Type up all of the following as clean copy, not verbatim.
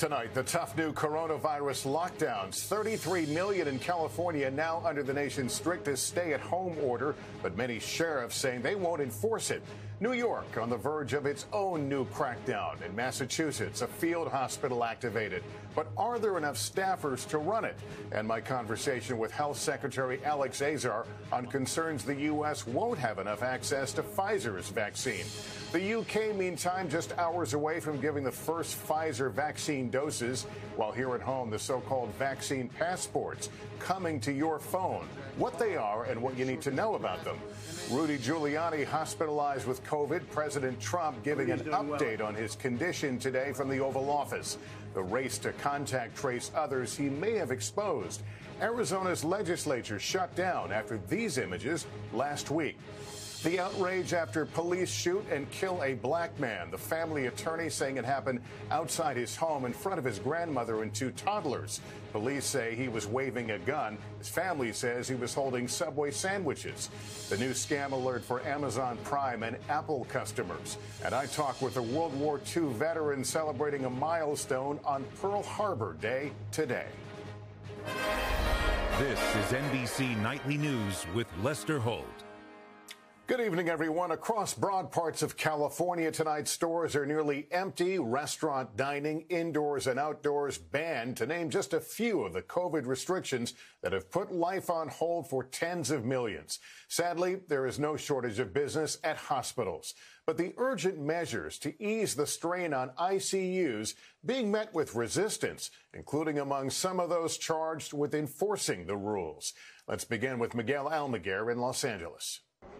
Tonight, the tough new coronavirus lockdowns. 33 million in California now under the nation's strictest stay-at-home order, but many sheriffs saying they won't enforce it. New York on the verge of its own new crackdown. In Massachusetts, a field hospital activated. But are there enough staffers to run it? And my conversation with Health Secretary Alex Azar on concerns the U.S. won't have enough access to Pfizer's vaccine. The U.K., meantime, just hours away from giving the first Pfizer vaccine doses, while here at home, the so-called vaccine passports coming to your phone. What they are and what you need to know about them. Rudy Giuliani hospitalized with COVID. President Trump giving an update on his condition today from the Oval Office. The race to contact trace others he may have exposed. Arizona's legislature shut down after these images last week. The outrage after police shoot and kill a black man. The family attorney saying it happened outside his home in front of his grandmother and two toddlers. Police say he was waving a gun. His family says he was holding Subway sandwiches. The new scam alert for Amazon Prime and Apple customers. And I talk with a World War II veteran celebrating a milestone on Pearl Harbor Day today. This is NBC Nightly News with Lester Holt. Good evening, everyone. Across broad parts of California tonight, stores are nearly empty. Restaurant dining, indoors and outdoors banned, to name just a few of the COVID restrictions that have put life on hold for tens of millions. Sadly, there is no shortage of business at hospitals. But the urgent measures to ease the strain on ICUs being met with resistance, including among some of those charged with enforcing the rules. Let's begin with Miguel Almaguer in Los Angeles.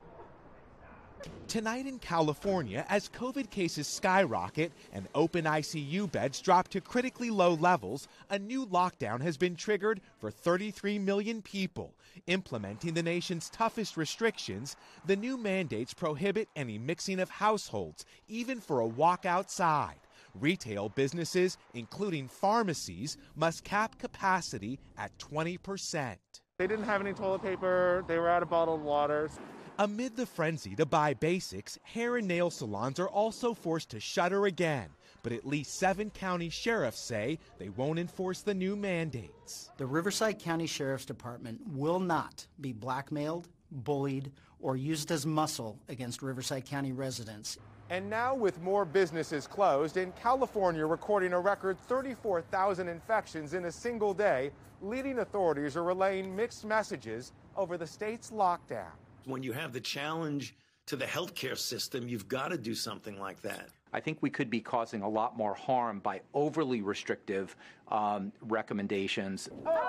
Tonight in California, as COVID cases skyrocket and open ICU beds drop to critically low levels, a new lockdown has been triggered for 33 million people. Implementing the nation's toughest restrictions, the new mandates prohibit any mixing of households, even for a walk outside. Retail businesses, including pharmacies, must cap capacity at 20%. They didn't have any toilet paper. They were out of bottled water. Amid the frenzy to buy basics, hair and nail salons are also forced to shutter again. But at least 7 county sheriffs say they won't enforce the new mandates. The Riverside County Sheriff's Department will not be blackmailed, bullied, or used as muscle against Riverside County residents. And now, with more businesses closed, in California recording a record 34,000 infections in a single day, leading authorities are relaying mixed messages over the state's lockdown. When you have the challenge to the healthcare system, you've got to do something like that. I think we could be causing a lot more harm by overly restrictive recommendations.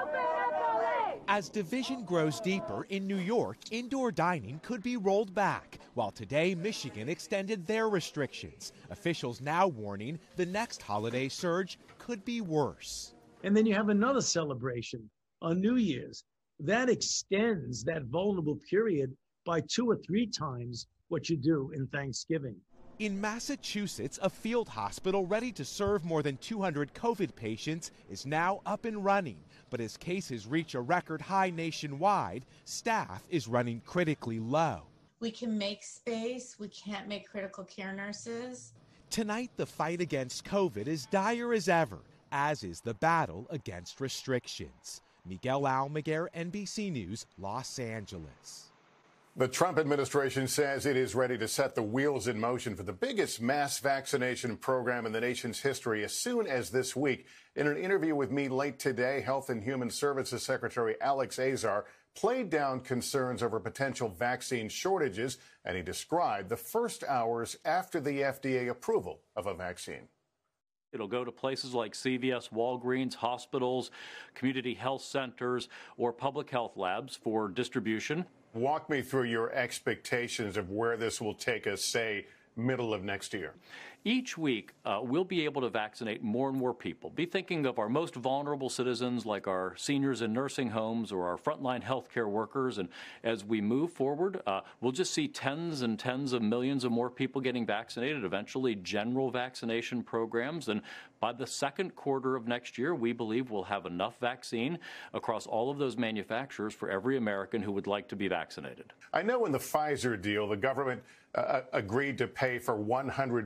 As division grows deeper in New York, indoor dining could be rolled back, while today Michigan extended their restrictions. Officials now warning the next holiday surge could be worse. And then you have another celebration on New Year's. That extends that vulnerable period by 2 or 3 times what you do in Thanksgiving. In Massachusetts, a field hospital ready to serve more than 200 COVID patients is now up and running. But as cases reach a record high nationwide, staff is running critically low. We can make space. We can't make critical care nurses. Tonight, the fight against COVID is dire as ever, as is the battle against restrictions. Miguel Almaguer, NBC News, Los Angeles. The Trump administration says it is ready to set the wheels in motion for the biggest mass vaccination program in the nation's history as soon as this week. In an interview with me late today, Health and Human Services Secretary Alex Azar played down concerns over potential vaccine shortages, and he described the first hours after the FDA approval of a vaccine. It'll go to places like CVS, Walgreens, hospitals, community health centers, or public health labs for distribution. Walk me through your expectations of where this will take us, say, middle of next year. Each week, we'll be able to vaccinate more and more people. Be thinking of our most vulnerable citizens, like our seniors in nursing homes or our frontline healthcare workers. And as we move forward, we'll just see tens and tens of millions of more people getting vaccinated, eventually general vaccination programs. And by the second quarter of next year, we believe we'll have enough vaccine across all of those manufacturers for every American who would like to be vaccinated. I know in the Pfizer deal, the government agreed to pay for 100 million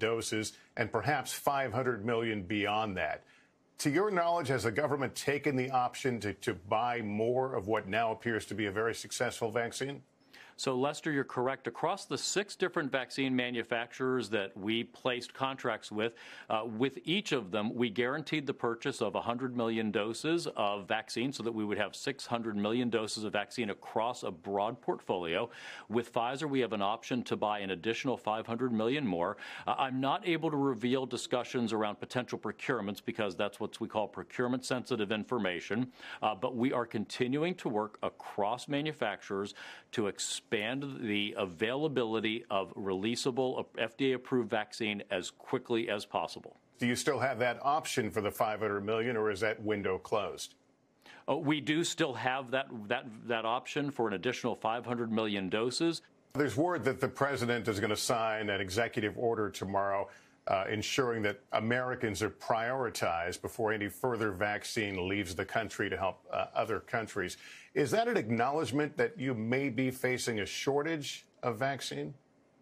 doses and perhaps 500 million beyond that. To your knowledge, has the government taken the option to buy more of what now appears to be a very successful vaccine? So, Lester, you're correct. Across the 6 different vaccine manufacturers that we placed contracts with each of them, we guaranteed the purchase of 100 million doses of vaccine so that we would have 600 million doses of vaccine across a broad portfolio. With Pfizer, we have an option to buy an additional 500 million more. I'm not able to reveal discussions around potential procurements because that's what we call procurement-sensitive information, but we are continuing to work across manufacturers to expand the availability of releasable FDA-approved vaccine as quickly as possible. Do you still have that option for the 500 million, or is that window closed? We do still have that option for an additional 500 million doses. There's word that the president is going to sign an executive order tomorrow ensuring that Americans are prioritized before any further vaccine leaves the country to help other countries. Is that an acknowledgement that you may be facing a shortage of vaccine?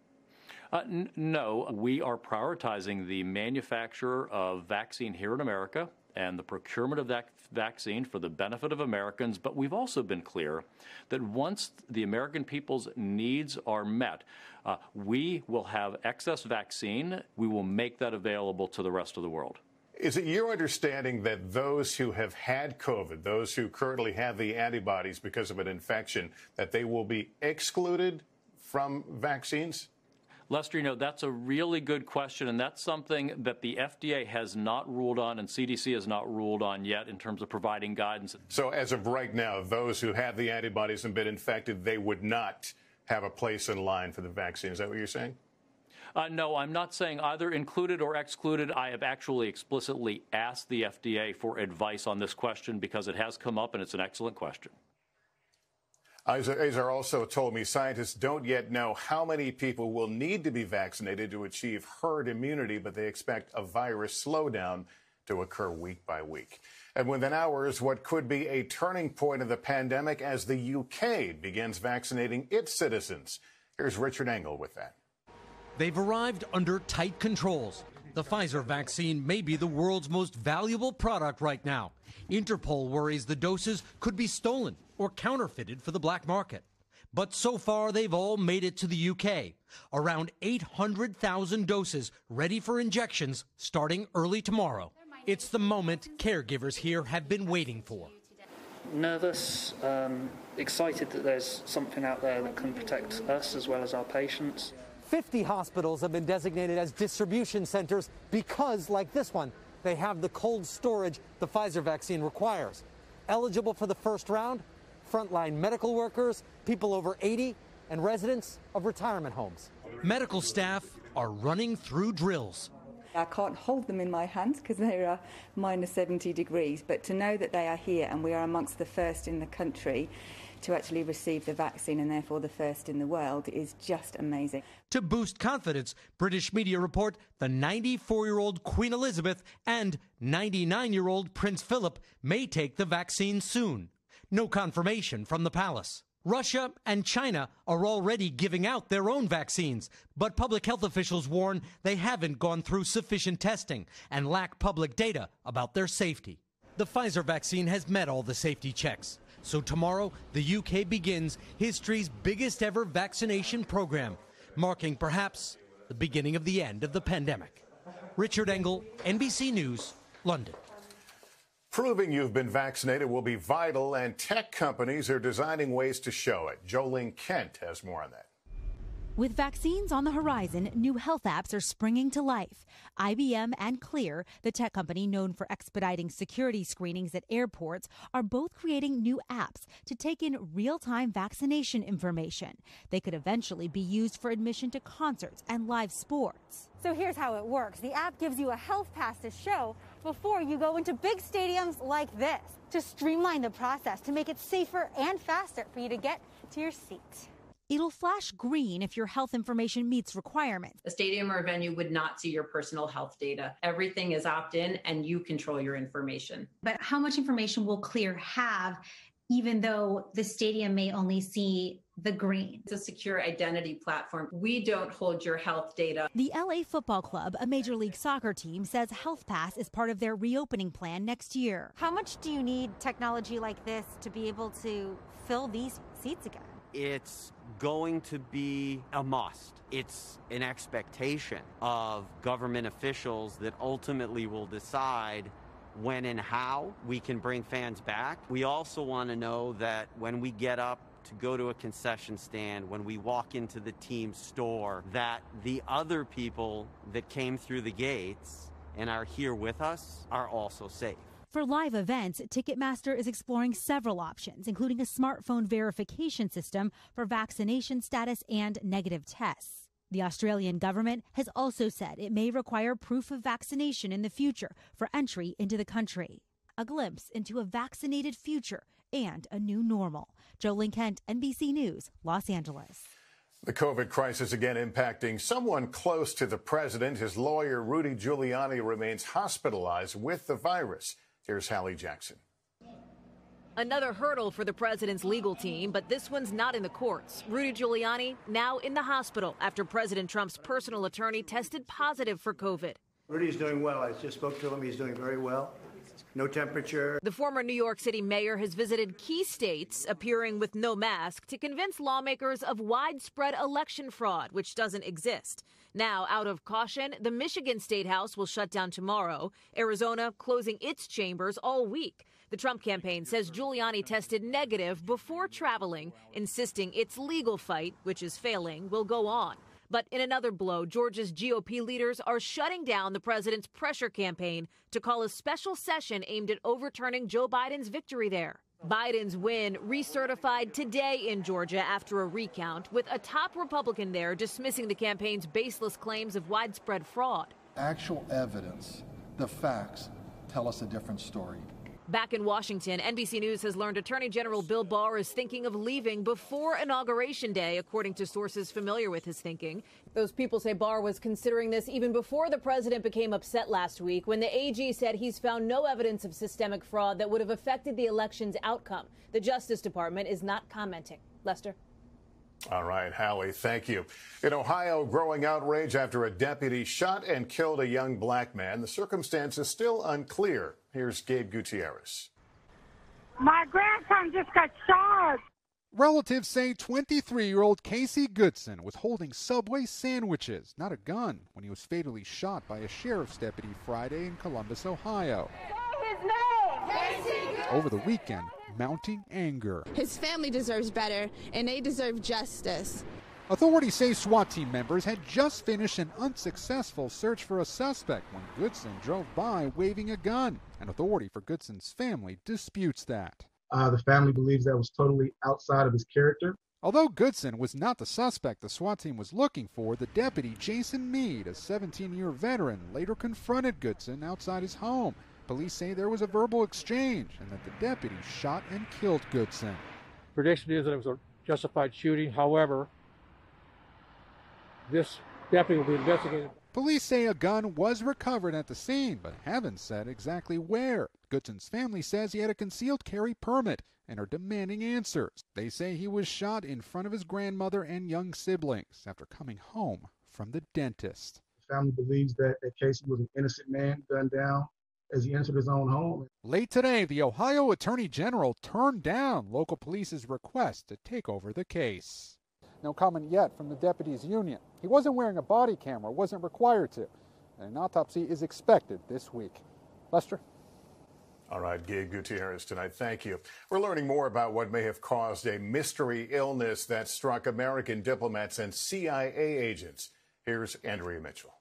No, we are prioritizing the manufacture of vaccine here in America and the procurement of that vaccine for the benefit of Americans. But we've also been clear that once the American people's needs are met, we will have excess vaccine. We will make that available to the rest of the world. Is it your understanding that those who have had COVID, those who currently have the antibodies because of an infection, that they will be excluded from vaccines? Lester, that's a really good question, and that's something that the FDA has not ruled on and CDC has not ruled on yet in terms of providing guidance. So as of right now, those who have the antibodies and been infected, they would not have a place in line for the vaccine. Is that what you're saying? No, I'm not saying either included or excluded. I have actually explicitly asked the FDA for advice on this question because it has come up and it's an excellent question. Azar also told me scientists don't yet know how many people will need to be vaccinated to achieve herd immunity, but they expect a virus slowdown to occur week by week. And within hours, what could be a turning point of the pandemic as the UK begins vaccinating its citizens. Here's Richard Engel with that. They've arrived under tight controls. The Pfizer vaccine may be the world's most valuable product right now. Interpol worries the doses could be stolen or counterfeited for the black market. But so far, they've all made it to the UK. Around 800,000 doses ready for injections starting early tomorrow. It's the moment caregivers here have been waiting for. Nervous, excited that there's something out there that can protect us as well as our patients. 50 hospitals have been designated as distribution centers because, like this one, they have the cold storage the Pfizer vaccine requires. Eligible for the first round, frontline medical workers, people over 80, and residents of retirement homes. Medical staff are running through drills. I can't hold them in my hands because they are minus 70 degrees, but to know that they are here and we are amongst the first in the country to actually receive the vaccine and therefore the first in the world is just amazing. To boost confidence, British media report the 94-year-old Queen Elizabeth and 99-year-old Prince Philip may take the vaccine soon. No confirmation from the palace. Russia and China are already giving out their own vaccines, but public health officials warn they haven't gone through sufficient testing and lack public data about their safety. The Pfizer vaccine has met all the safety checks. So tomorrow, the UK begins history's biggest ever vaccination program, marking perhaps the beginning of the end of the pandemic. Richard Engel, NBC News, London. Proving you've been vaccinated will be vital, and tech companies are designing ways to show it. Jolene Kent has more on that. With vaccines on the horizon, new health apps are springing to life. IBM and Clear, the tech company known for expediting security screenings at airports, are both creating new apps to take in real-time vaccination information. They could eventually be used for admission to concerts and live sports. So here's how it works. The app gives you a health pass to show before you go into big stadiums like this, to streamline the process, to make it safer and faster for you to get to your seat. It'll flash green if your health information meets requirements. A stadium or a venue would not see your personal health data. Everything is opt-in and you control your information. But how much information will Clear have even though the stadium may only see the green. It's a secure identity platform. We don't hold your health data. The LA Football Club, a Major League Soccer team, says Health Pass is part of their reopening plan next year. How much do you need technology like this to be able to fill these seats again? It's going to be a must. It's an expectation of government officials that ultimately will decide when and how we can bring fans back. We also want to know that when we get up to go to a concession stand, when we walk into the team store, that the other people that came through the gates and are here with us are also safe. For live events, Ticketmaster is exploring several options, including a smartphone verification system for vaccination status and negative tests. The Australian government has also said it may require proof of vaccination in the future for entry into the country. A glimpse into a vaccinated future and a new normal. Jolene Kent, NBC News, Los Angeles. The COVID crisis again impacting someone close to the president. His lawyer, Rudy Giuliani, remains hospitalized with the virus. Here's Hallie Jackson. Another hurdle for the president's legal team, but this one's not in the courts. Rudy Giuliani now in the hospital after President Trump's personal attorney tested positive for COVID. Rudy's doing well. I just spoke to him. He's doing very well. No temperature. The former New York City mayor has visited key states, appearing with no mask, to convince lawmakers of widespread election fraud, which doesn't exist. Now, out of caution, the Michigan State House will shut down tomorrow. Arizona closing its chambers all week. The Trump campaign says Giuliani tested negative before traveling, insisting its legal fight, which is failing, will go on. But in another blow, Georgia's GOP leaders are shutting down the president's pressure campaign to call a special session aimed at overturning Joe Biden's victory there. Biden's win recertified today in Georgia after a recount, with a top Republican there dismissing the campaign's baseless claims of widespread fraud. Actual evidence, the facts, tell us a different story. Back in Washington, NBC News has learned Attorney General Bill Barr is thinking of leaving before Inauguration Day, according to sources familiar with his thinking. Those people say Barr was considering this even before the president became upset last week, when the AG said he's found no evidence of systemic fraud that would have affected the election's outcome. The Justice Department is not commenting. Lester? All right, Hallie, thank you. In Ohio, growing outrage after a deputy shot and killed a young black man. The circumstances still unclear. Here's Gabe Gutierrez. My grandson just got shot. Relatives say 23-year-old Casey Goodson was holding Subway sandwiches, not a gun, when he was fatally shot by a sheriff's deputy Friday in Columbus, Ohio. Say his name! Casey Goodson! Over the weekend, mounting anger. His family deserves better, and they deserve justice. Authorities say SWAT team members had just finished an unsuccessful search for a suspect when Goodson drove by waving a gun. An authority for Goodson's family disputes that. The family believes that was totally outside of his character. Although Goodson was not the suspect the SWAT team was looking for, the deputy Jason Mead, a 17-year veteran, later confronted Goodson outside his home. Police say there was a verbal exchange and that the deputy shot and killed Goodson. Prediction is that it was a justified shooting. However, this deputy will be investigated. Police say a gun was recovered at the scene, but haven't said exactly where. Goodson's family says he had a concealed carry permit and are demanding answers. They say he was shot in front of his grandmother and young siblings after coming home from the dentist. The family believes that Casey was an innocent man gunned down as he entered his own home. Late today, the Ohio Attorney General turned down local police's request to take over the case. No comment yet from the deputies' union. He wasn't wearing a body camera, wasn't required to. An autopsy is expected this week. Lester? All right, Gabe Gutierrez tonight. Thank you. We're learning more about what may have caused a mystery illness that struck American diplomats and CIA agents. Here's Andrea Mitchell.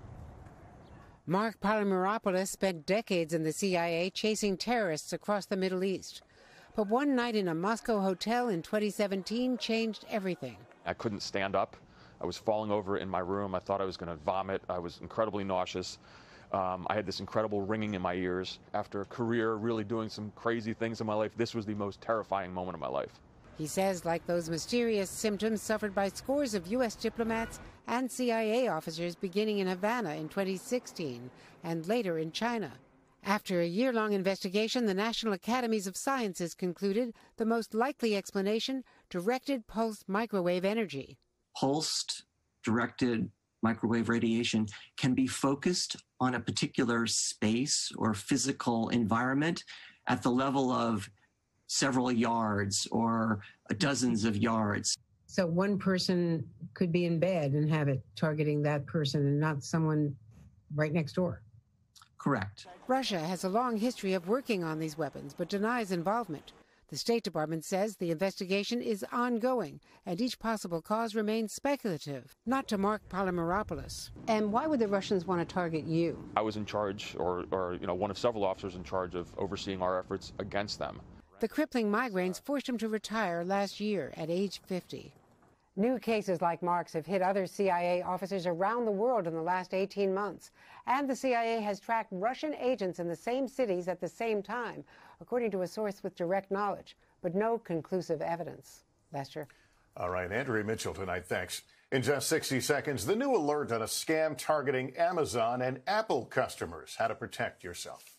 Mark Palmeropoulos spent decades in the CIA chasing terrorists across the Middle East. But one night in a Moscow hotel in 2017 changed everything. I couldn't stand up. I was falling over in my room. I thought I was going to vomit. I was incredibly nauseous. I had this incredible ringing in my ears. After a career really doing some crazy things in my life, this was the most terrifying moment of my life. He says like those mysterious symptoms suffered by scores of U.S. diplomats and CIA officers beginning in Havana in 2016 and later in China. After a year-long investigation, the National Academies of Sciences concluded the most likely explanation, directed pulsed microwave energy. Pulsed directed microwave radiation can be focused on a particular space or physical environment at the level of several yards or dozens of yards. So one person could be in bed and have it targeting that person and not someone right next door. Correct. Russia has a long history of working on these weapons, but denies involvement. The State Department says the investigation is ongoing, and each possible cause remains speculative. Not to Mark Polymeropoulos. And why would the Russians want to target you? I was in charge, or one of several officers in charge of overseeing our efforts against them. The crippling migraines forced him to retire last year at age 50. New cases like Mark's have hit other CIA officers around the world in the last 18 months. And the CIA has tracked Russian agents in the same cities at the same time, according to a source with direct knowledge, but no conclusive evidence. Lester? All right, Andrea Mitchell tonight, thanks. In just 60 seconds, the new alert on a scam targeting Amazon and Apple customers. How to protect yourself.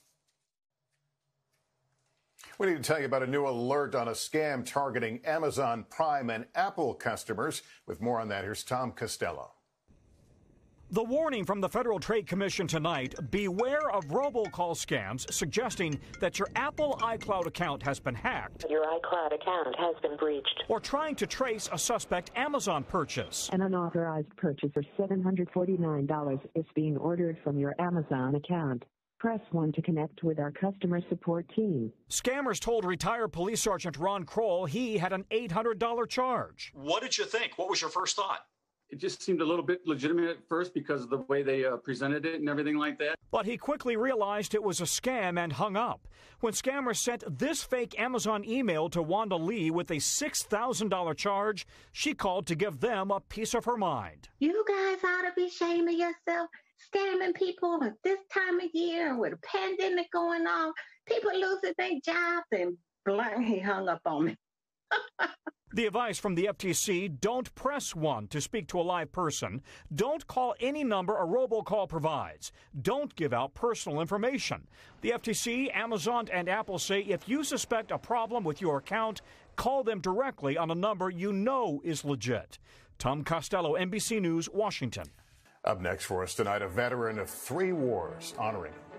We need to tell you about a new alert on a scam targeting Amazon Prime and Apple customers. With more on that, here's Tom Costello. The warning from the Federal Trade Commission tonight: beware of robocall scams suggesting that your Apple iCloud account has been hacked. Your iCloud account has been breached. Or trying to trace a suspect Amazon purchase. An unauthorized purchase for $749 is being ordered from your Amazon account. Press 1 to connect with our customer support team. Scammers told retired Police Sergeant Ron Kroll he had an $800 charge. What did you think? What was your first thought? It just seemed a little bit legitimate at first because of the way they presented it and everything like that. But he quickly realized it was a scam and hung up. When scammers sent this fake Amazon email to Wanda Lee with a $6,000 charge, she called to give them a piece of her mind. You guys ought to be shaming yourself, scamming people at this time of year with a pandemic going on. People losing their jobs, and blank, he hung up on me. The advice from the FTC: don't press 1 to speak to a live person. Don't call any number a robocall provides. Don't give out personal information. The FTC, Amazon, and Apple say if you suspect a problem with your account, call them directly on a number you know is legit. Tom Costello, NBC News, Washington. Up next for us tonight, a veteran of 3 wars honoring him.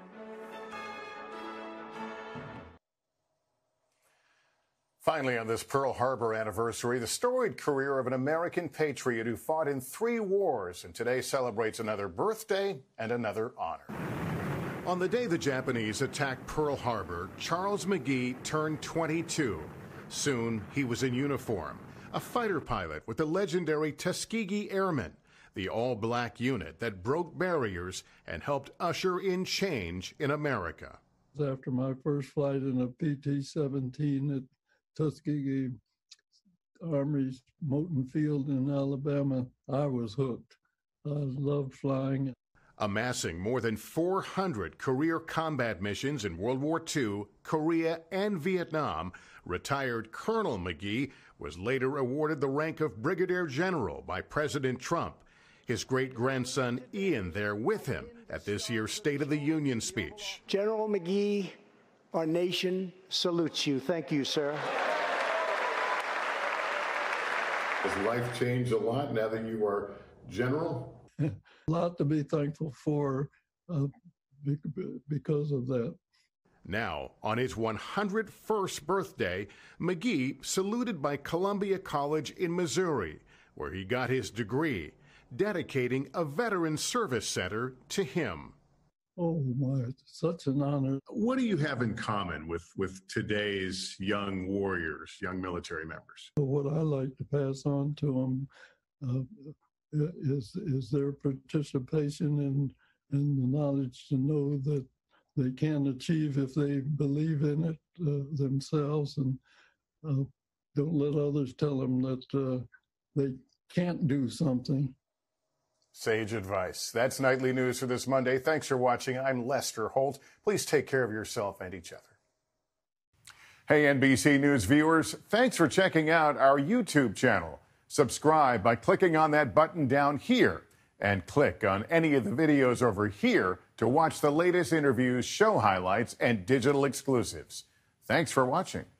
Finally, on this Pearl Harbor anniversary, the storied career of an American patriot who fought in 3 wars and today celebrates another birthday and another honor. On the day the Japanese attacked Pearl Harbor, Charles McGee turned 22. Soon, he was in uniform, a fighter pilot with the legendary Tuskegee Airmen, the all-black unit that broke barriers and helped usher in change in America. After my first flight in a PT-17 at Tuskegee Army's Moton Field in Alabama, I was hooked. I loved flying. Amassing more than 400 career combat missions in World War II, Korea, and Vietnam, retired Colonel McGee was later awarded the rank of Brigadier General by President Trump. His great-grandson Ian there with him at this year's State of the Union speech. General McGee, our nation salutes you. Thank you, sir. Has life changed a lot now that you are general? A lot to be thankful for because of that. Now, on his 101st birthday, McGee saluted by Columbia College in Missouri, where he got his degree, dedicating a veteran service center to him. Oh, my, such an honor. What do you have in common with today's young warriors, young military members? What I like to pass on to them is their participation in the knowledge to know that they can achieve if they believe in it themselves, and don't let others tell them that they can't do something. Sage advice. That's Nightly News for this Monday. Thanks for watching. I'm Lester Holt. Please take care of yourself and each other. Hey, NBC News viewers, thanks for checking out our YouTube channel. Subscribe by clicking on that button down here. And click on any of the videos over here to watch the latest interviews, show highlights, and digital exclusives. Thanks for watching.